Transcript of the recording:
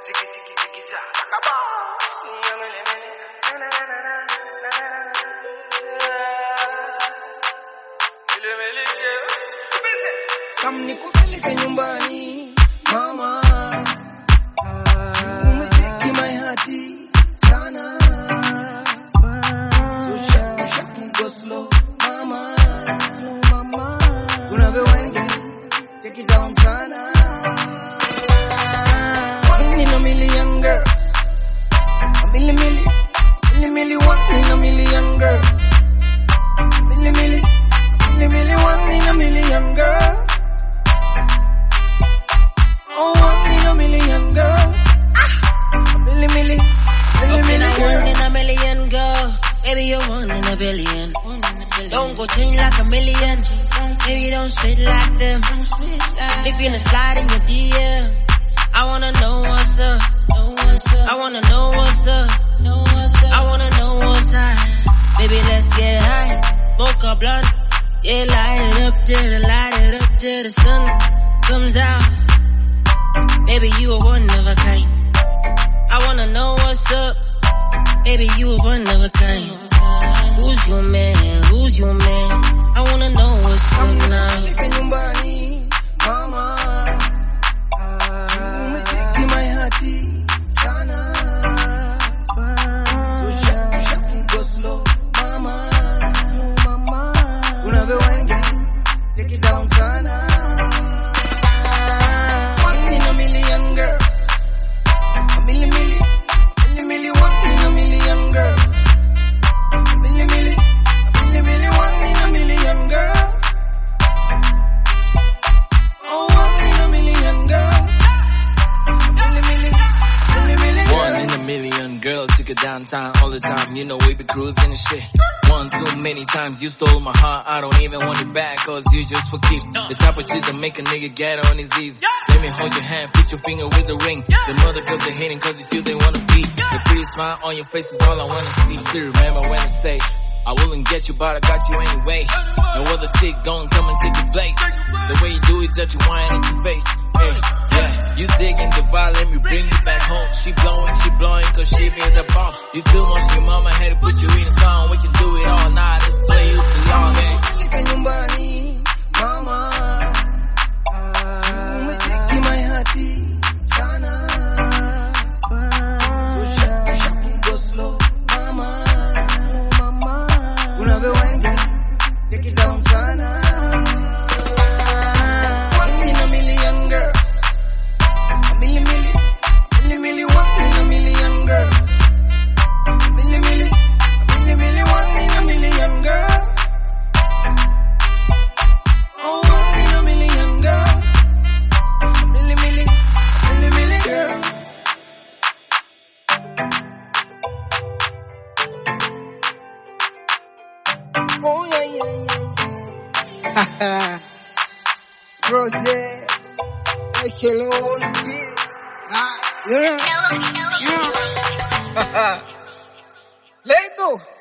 Kama nikupeleke nyumbani mama, umeteki my hearti sana, so shaki go slow mama, unavyowenge take it down sana. One in a million girl, a million, one in a million girl, million, one in a million girl. Oh, 1 in a million girl. A million. One in a million girl. Baby, you're 1 in a billion. Don't go change like a million. Baby, don't spit like them. If you're slide in your DM, I wanna know what's up. I wanna know what's up. I wanna know what's high. Baby, let's get high. Mocha blunt. Yeah, light it up till the sun comes out. Baby, you a one of a kind. I wanna know what's up. Baby, you a one of a kind. Who's your man? Who's your man? I wanna know what's up now. Nyumbani, mama, umeteki my hearti sana, so shaki go slow mama, unavyowenge take it down sana. Girl, a million, 1 in a million girl, a million, 1 in a million girl. Oh, 1 in a million girl, a million, 1 in a million girls took it downtown all the time. You know we be cruising and shit. One too many times you stole my heart. I don't even want it back, cause you just for keeps. The type of shit that make a nigga get on his knees. Let me hold your hand, put your finger with the ring. The mother cause they hating cause you feel they wanna beat. The pretty smile on your face is all I wanna see. I still remember when I say I wouldn't get you, but I got you anyway. No other chick gon' come and take your place. The way you do it, that you whine in your face. Hey, yeah, you digging the vibe, let me bring you back home. She blowing cause she be the bomb. You too much, your mama had to put you in a song. We can do it all night, this is where you belong, eh. nyumbani mama, umeteki my hearti sana, so shaki go slow mama, unavyowenge take it down sana. 1 in a million girl, a million, 1 in a million girl, a million, 1 in a million girl. Oh, 1 in a million girl, a million girl. Oh yeah. Rose, hello, yeah. Let go.